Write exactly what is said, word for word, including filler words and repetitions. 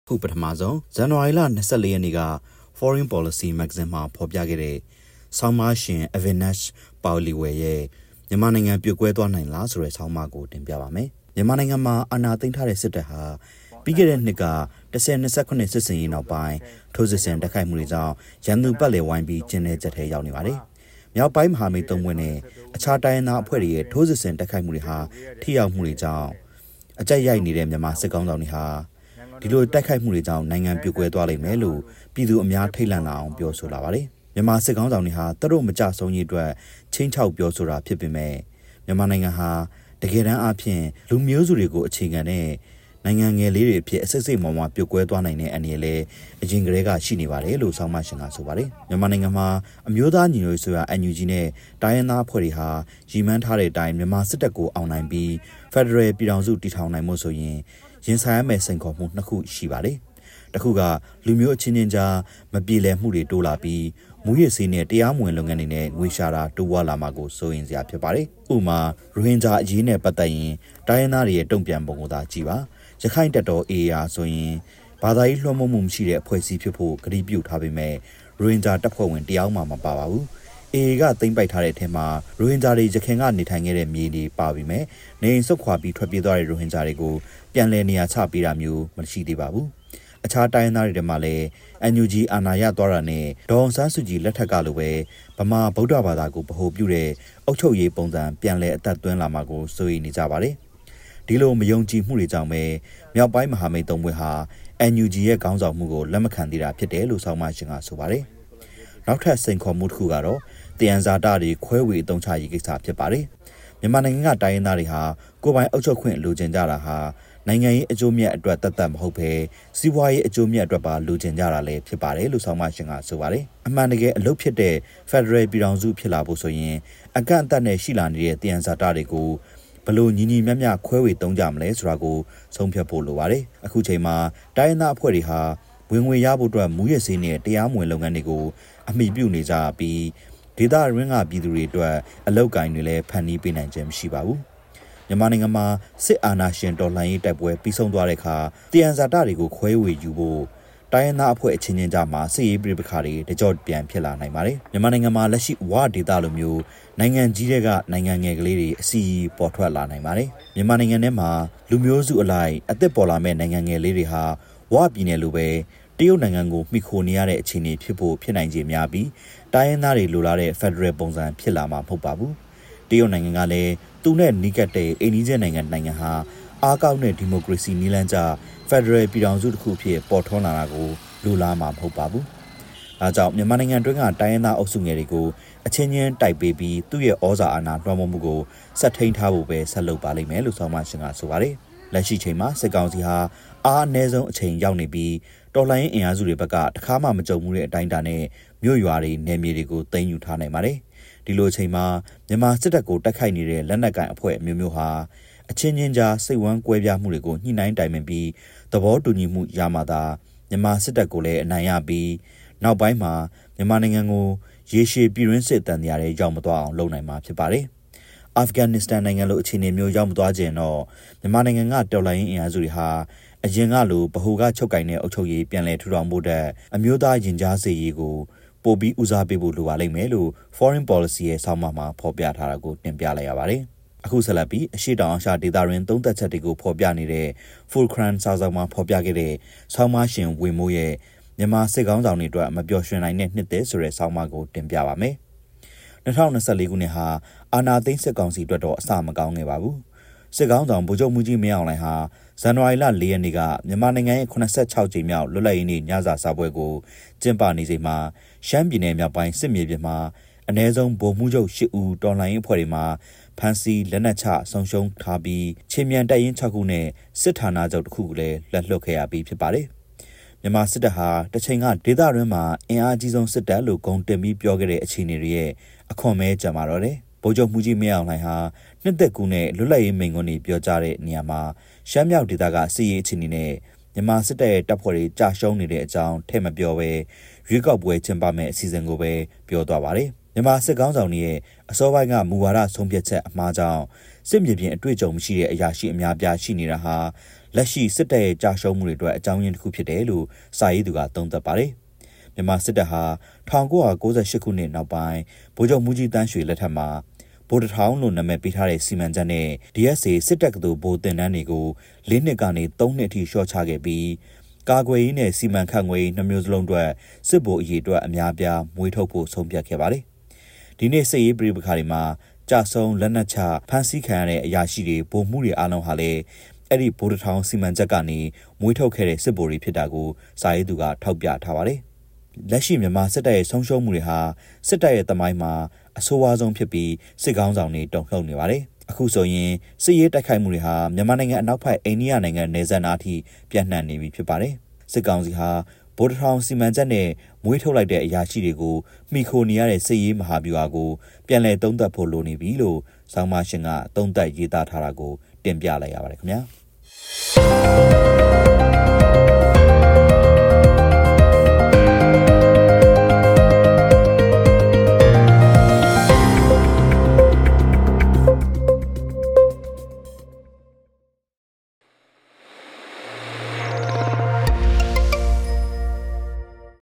ခုပထမဆုံးဇန်နဝါရီလ၂၄ရက်နေ့က Foreign Policy Magazine မှာဖော်ပြခဲ့တဲ့ဆောင်းပါးရှင် Avinash Pauliwal ရဲ့မြန်မာနိုင်ငံပြိုကွဲသွားနိုင်လားဆိုတဲ့ဆောင်းပါးကိုတင်ပြပါမယ်။မြန်မာနိုင်ငံမှာအာဏာသိမ်းထားတဲ့စစ်တပ်ဟာပြီးခဲ့တဲ့နှစ်က၁၀၂၉စစ်စင်ရေးနောက်ပိုင်းထိုးစစ်ဆင်တိုက်ခိုက်မှုတွေကြောင့်ရန်သူပတ်လည်ဝိုင်းပြီးကျင်းနေချက်ထဲရောက်နေပါတယ်။မြောက်ပိုင်းမဟာမိတ်သုံးဘက်နဲ့အခြားတိုင်းသားအဖွဲ့တွေရဲ့ထိုးစစ်ဆင်တိုက်ခိုက်မှုတွေဟာထိရောက်မှုတွေကြောင့်အကြက်ရိုက်နေတဲ့မြန်မာစစ်ကောင်ဆောင်တွေဟာဒီလိုတိုက်ခိုက်မှုတွေကြောင့်နိုင်ငံပြိုကွဲသွားလိမ့်မယ်လို့ပြည်သူအများထိတ်လန့်လာအောင်ပြောဆိုလာပါတယ်။မြန်မာစစ်ကောင်ဆောင်တွေဟာသူတို့မကြဆုံးရေးအတွက်ချင်းချောက်ပြောဆိုတာဖြစ်ပေမဲ့မြန်မာနိုင်ငံဟာတကယ်တမ်းအဖြစ်လူမျိုးစုတွေကိုအခြေခံတဲ့နိုင်ငံငယ်လေးတွေဖြစ်အစစ်စိတ်မောင်မှပြိုကွဲသွားနိုင်တဲ့အနေနဲ့လည်းအရင်ကတည်းကရှိနေပါတယ်လို့ဆောင်းမရှင်ကဆိုပါတယ်။မြန်မာနိုင်ငံမှာအမျိုးသားညီညွတ်ရေးဆိုရာ N U G နဲ့တိုင်းရင်းသားအဖွဲ့တွေဟာရည်မှန်းထားတဲ့အတိုင်းမြန်မာစစ်တပ်ကိုအောင်နိုင်ပြီး Federal ပြည်ထောင်စုတည်ထောင်နိုင်မှုဆိုရင်ရင်ဆိုင်ရမယ့်စိန်ခေါ်မှုနှစ်ခုရှိပါတယ်။တစ်ခုကလူမျိုးအချင်းချင်းကြားမပြေလည်မှုတွေတိုးလာပြီးမူရစ်စေးနဲ့တရားမဝင်လုပ်ငန်းတွေနဲ့ငွေရှာတာတိုးဝါလာမှာကိုစိုးရင်စရာဖြစ်ပါတယ်။ဥပမာရိုဟင်ဂျာအရေးနဲ့ပတ်သက်ရင်တိုင်းရင်းသားတွေရဲ့တုံ့ပြန်ပုံကိုသာကြည့်ပါ။ရခိုင်တပ်တော် A ရာဆိုရင်ဘာသာရေးလွှမ်းမိုးမှုမရှိတဲ့အဖွဲ့အစည်းဖြစ်ဖို့ကတိပြုထားပေမဲ့ရိုဟင်ဂျာတပ်ဖွဲ့ဝင်တယောက်မှမပါပါဘူး။ A ကသိမ်းပိုက်ထားတဲ့အထက်မှာရိုဟင်ဂျာတွေရခိုင်ကနေထိုင်ခဲ့တဲ့မြေတွေပါပြီးမဲ့နေအိမ်ဆုတ်ခွာပြီးထွက်ပြေးသွားတဲ့ရိုဟင်ဂျာတွေကိုပြန်လည်နေရာချပေးတာမျိုးမရှိသေးပါဘူး။အခြားတိုင်းသားတွေထဲမှာလည်း N U G အာဏာရသွားတာနဲ့ဒေါ်အောင်ဆန်းစုကြည်လက်ထက်ကလိုပဲဗမာဗုဒ္ဓဘာသာကိုဗဟိုပြုတဲ့အုပ်ချုပ်ရေးပုံစံပြန်လည်အသက်သွင်းလာမှာကိုစိုးရိမ်နေကြပါတယ်။ဒီလိုမယုံကြည်မှုတွေကြောင့်ပဲမြောက်ပိုင်းမဟာမိတ်သုံးဘက်ဟာ N U G ရဲ့ခေါင်းဆောင်မှုကိုလက်မခံသေးတာဖြစ်တယ်လို့ဆောင်းမရှင်ကဆိုပါတယ်။နောက်ထပ်စိန်ခေါ်မှုတစ်ခုကတော့တယံဇာတတွေခွဲဝေအသုံးချရေးကိစ္စဖြစ်ပါတယ်။မြန်မာနိုင်ငံကတိုင်းရင်းသားတွေဟာကိုယ်ပိုင်အုပ်ချုပ်ခွင့်လိုချင်ကြတာဟာနိုင်ငံရေးအကျိုးမြတ်အတွက်တတ်တတ်မဟုတ်ဘဲစီးပွားရေးအကျိုးမြတ်အတွက်ပါလိုချင်ကြတာလည်းဖြစ်ပါတယ်လို့ဆောင်းမရှင်ကဆိုပါတယ်။အမှန်တကယ်အလုပ်ဖြစ်တဲ့ Federal ပြည်ထောင်စုဖြစ်လာဖို့ဆိုရင်အကန့်အသတ်နဲ့ရှိလာနေတဲ့တယံဇာတတွေကိုဘလို့ညီညီမျှမျှခွဲဝေသုံးကြမလဲဆိုတာကိုဆုံးဖြတ်ဖို့လိုပါတယ်။အခုချိန်မှာတိုင်းရင်းသားအဖွဲ့တွေဟာဝင်ငွေရဖို့အတွက်မူရစ်စေးနဲ့တရားမဝင်လုပ်ငန်းတွေကိုအမိပြုနေကြပြီးဒေသရင်းကပြည်သူတွေအတွက်အလောက်ကိုင်းတွေလည်းဖန်တီးပေးနိုင်ခြင်းမရှိပါဘူး။မြန်မာနိုင်ငံမှာစစ်အာဏာရှင်တော်လှန်ရေးတိုက်ပွဲပြီးဆုံးသွားတဲ့အခါတယံဇာတတွေကိုခွဲဝေယူဖို့တိုင်းရင်းသားအဖွဲ့အချင်းချင်းကြားမှာစစ်ရေးပြိပခါတွေတကြော့ပြန်ဖြစ်လာနိုင်ပါတယ်။မြန်မာနိုင်ငံမှာလက်ရှိဝါဒေသလိုမျိုးနိုင်ငံကြီးတွေကနိုင်ငံငယ်ကလေးတွေအစီအီပေါ်ထွက်လာနိုင်ပါတယ်။မြန်မာနိုင်ငံထဲမှာလူမျိုးစုအလိုက်အသက်ပေါ်လာမဲ့နိုင်ငံငယ်လေးတွေဟာဝါပြည်နယ်လိုပဲတရုတ်နိုင်ငံကိုမှီခိုနေရတဲ့အခြေအနေဖြစ်ဖို့ဖြစ်နိုင်ခြေများပြီးတိုင်းရင်းသားတွေလိုလားတဲ့ Federal ပုံစံဖြစ်လာမှာမဟုတ်ပါဘူး။တရုတ်နိုင်ငံကလည်းသူနဲ့နီးကပ်တဲ့အိန္ဒိယနိုင်ငံနိုင်ငံဟာအားကောင်းတဲ့ဒီမိုကရေစီနည်းလမ်းကျ Federal ပြည်ထောင်စုတစ်ခုဖြစ်ပေါ်ထွန်းလာတာကိုလိုလားမှာမဟုတ်ပါဘူး။ဒါကြောင့်မြန်မာနိုင်ငံတွင်းကတိုင်းရင်းသားအုပ်စုငယ်တွေကိုအချင်းချင်းတိုက်ပေးပြီးသူ့ရဲ့ဩဇာအာဏာလွှမ်းမိုးမှုကိုဆက်ထိန်ထားဖို့ပဲဆက်လုပ်ပါလိမ့်မယ်လို့ဆောင်းမရှင်ကဆိုပါတယ်။လက်ရှိချိန်မှာစစ်ကောင်စီဟာအားအနည်းဆုံးအချိန်ရောက်နေပြီးတော်လှန်ရေးအင်အားစုတွေဘက်ကတခါမှမကြုံမှုတဲ့အတိုင်းအတာနဲ့မြို့ရွာတွေနယ်မြေတွေကိုသိမ်းယူထားနိုင်ပါတယ်။ဒီလိုအချိန်မှာမြန်မာစစ်တပ်ကိုတိုက်ခိုက်နေတဲ့လက်နက်ကိုင်အဖွဲ့အမျိုးမျိုးဟာအချင်းချင်းကြားစိတ်ဝမ်းကွဲပြားမှုတွေကိုညှိနှိုင်းတိုင်ပင်ပြီးသဘောတူညီမှုရမှသာမြန်မာစစ်တပ်ကိုလည်းအနိုင်ရပြီးနောက်ပိုင်းမှာမြန်မာနိုင်ငံကိုရေရှည်ပြည်တွင်းစစ်တန်တရားတွေရောက်မသွားအောင်လုပ်နိုင်မှာဖြစ်ပါတယ်။အာဖဂန်နစ္စတန်နိုင်ငံလိုအခြေအနေမျိုးရောက်မသွားခြင်းတော့မြန်မာနိုင်ငံကတော်လှန်ရေးအင်အားစုတွေဟာအရင်ကလိုဗဟိုကချုပ်ကင်တဲ့အုပ်ချုပ်ရေးပြန်လည်ထူထောင်ဖို့တဲ့အမျိုးသားရင်ကြားစေ့ရေးကိုပိုပြီးဦးစားပေးဖို့လိုပါလိမ့်မယ်လို့ Foreign Policy ရဲ့ဆောင်းပါးမှာဖော်ပြထားတာကိုတင်ပြလိုက်ရပါတယ်။အခုဆက်လက်ပြီးအရှိတောင်အာရှဒေသတွင်သုံးသက်ချက်တွေကိုဖော်ပြနေတဲ့ Fulcrum စာစောင်မှာဖော်ပြခဲ့တဲ့ဆောင်းပါးရှင်ဝေမိုးရဲ့မြန်မာစစ်ကောင်းဆောင်တွေအတွက်မပျော်ရွှင်နိုင်တဲ့နှစ်သက်ဆိုတဲ့ဆောင်းပါးကိုတင်ပြပါမယ်။၂၀၂၄ခုနှစ်ဟာအာဏာသိမ်းစစ်ကောင်စီအတွက်တော့အစမကောင်းခဲ့ပါဘူး။စစ်ကောင်းဆောင်ဗိုလ်ချုပ်မှူးကြီးမင်းအောင်လှိုင်ဟာဇန်နဝါရီလ၄ရက်နေ့ကမြန်မာနိုင်ငံရဲ့၇၆ကြိမ်မြောက်လွတ်လပ်ရေးနေ့ညစာစားပွဲကိုကျင်းပနေချိန်မှာရှမ်းပြည်နယ်မြောက်ပိုင်းစစ်မြေပြင်မှာအ ਨੇ ဆုံးဗိုလ်မှူးချုပ်၈ဦးတော်လှန်ရေးအဖွဲ့တွေမှာဖမ်းဆီးလက်နက်ချဆုံးရှုံးထားပြီးချင်းမြန်တပ်ရင်း၆ခုနဲ့စစ်ဌာနချုပ်တစ်ခုကိုလည်းလက်လွတ်ခဲ့ရပြီးဖြစ်ပါတယ်။မြန်မာစစ်တပ်ဟာတချိန်ကဒေသတွင်းမှာအင်အားကြီးဆုံးစစ်တပ်လို့ဂုဏ်တင်ပြီးပြောခဲ့တဲ့အခြေအနေတွေရဲ့အခွန်မဲကြံပါတော့တယ်။ဗိုလ်ချုပ်မှူးကြီးမင်းအောင်လှိုင်ဟာနှစ်သက်ကူနဲ့လွတ်လပ်ရေးမိန့်ခွန်းတွေပြောကြားတဲ့နေရာမှာရှမ်းမြောက်ဒေသကစစ်ရေးအခြေအနေနဲ့မြန်မာစစ်တပ်ရဲ့တပ်ဖွဲ့တွေကြာရှုံးနေတဲ့အကြောင်းထည့်မပြောဘဲရွေးကောက်ပွဲကျင်းပမယ့်အစီအစဉ်ကိုပဲပြောသွားပါတယ်။မြန်မာစစ်ကောင်းဆောင်တွေရဲ့အစောပိုင်းကမူဝါဒဆုံးဖြတ်ချက်အမှားကြောင့်စစ်မြေပြင်အတွေ့အကြုံမရှိတဲ့အရာရှိအများပြားရှိနေတာဟာလက်ရှိစစ်တပ်ရဲ့ကြာရှုံးမှုတွေအတွက်အကြောင်းရင်းတစ်ခုဖြစ်တယ်လို့စာရေးသူကသုံးသပ်ပါတယ်။မြန်မာစစ်တပ်ဟာ၁၉၉၈ခုနှစ်နောက်ပိုင်းဗိုလ်ချုပ်မူကြီးတန်းရွှေလက်ထက်မှာဗိုလ်တထောင်လို့နာမည်ပေးထားတဲ့စီမံချက်နဲ့ ဒီ အက်စ် အေ စစ်တပ်ကတူဗိုလ်တင်တန်းတွေကိုလေးနှစ်ကနေသုံးနှစ်အထိလျှော့ချခဲ့ပြီးကာကွယ်ရေးနဲ့စီမံခန့်ခွဲရေးနှမျိုးစလုံးအတွက်စစ်ဗိုလ်အရေးအတွက်အများပြားမွေးထုတ်ဖို့ဆုံးဖြတ်ခဲ့ပါတယ်။ဒီနေ့စစ်ရေးပြည်ပခါတွေမှာကြဆုံးလက်နက်ချဖမ်းဆီးခံရတဲ့အရာရှိတွေဗိုလ်မှုတွေအားလုံးဟာလည်းအဲ့ဒီဗိုလ်တထောင်စီမံချက်ကနေမွေးထုတ်ခဲ့တဲ့စစ်ဗိုလ်တွေဖြစ်တာကိုစာရေးသူကထောက်ပြထားပါတယ်။လက်ရှိမြန်မာစစ်တပ်ရဲ့ဆုံးရှုံးမှုတွေဟာစစ်တပ်ရဲ့သမိုင်းမှာအဆိုးဝါးဆုံးဖြစ်ပြီးစစ်ကောင်းဆောင်တွေတုံ့လှုပ်နေပါတယ်။အခုဆိုရင်စစ်ရေးတိုက်ခိုက်မှုတွေဟာမြန်မာနိုင်ငံအနောက်ဘက်အိန္ဒိယနိုင်ငံနယ်စပ်နားထိပြန့်နှံ့နေပြီဖြစ်ပါတယ်။စစ်ကောင်စီဟာဗိုလ်တထောင်စီမံချက်နဲ့မွေးထုတ်လိုက်တဲ့အရာရှိတွေကိုမိခိုနေရတဲ့စစ်ရေးမဟာဗျူဟာကိုပြန်လည်သုံးသပ်ဖို့လိုနေပြီလို့ဆောင်းပါရှင်ကသုံးသပ်ရေးသားထားတာကိုတင်ပြလိုက်ရပါတယ်ခင်ဗျာ။